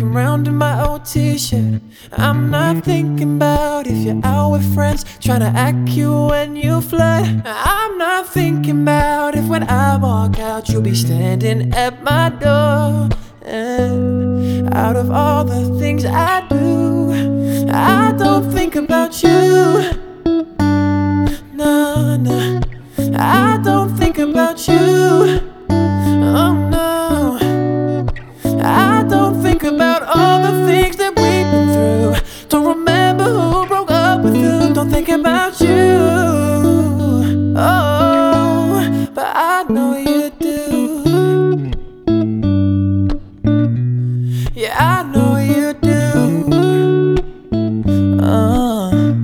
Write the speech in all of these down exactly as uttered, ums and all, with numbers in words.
walking around in my old t-shirt. I'm not thinking about if you're out with friends, trying to act cute when you flirt. I'm not thinking about if when I walk out you'll be standing at my door. And out of all the things I do, I don't think about you. No, no, I don't think about you. Oh no, I don't think about all the things that we've been through. Don't remember who broke up with who. Don't think about you. Oh, but I know you do. Yeah, I know you do. uh.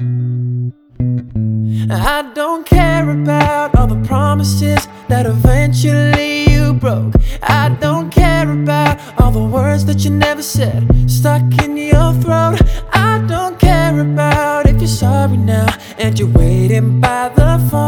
I don't care about all the promises that eventually you broke. I don't care about all the words that you never said, stuck in your throat. I don't care about if you're sorry now and you're waiting by the phone.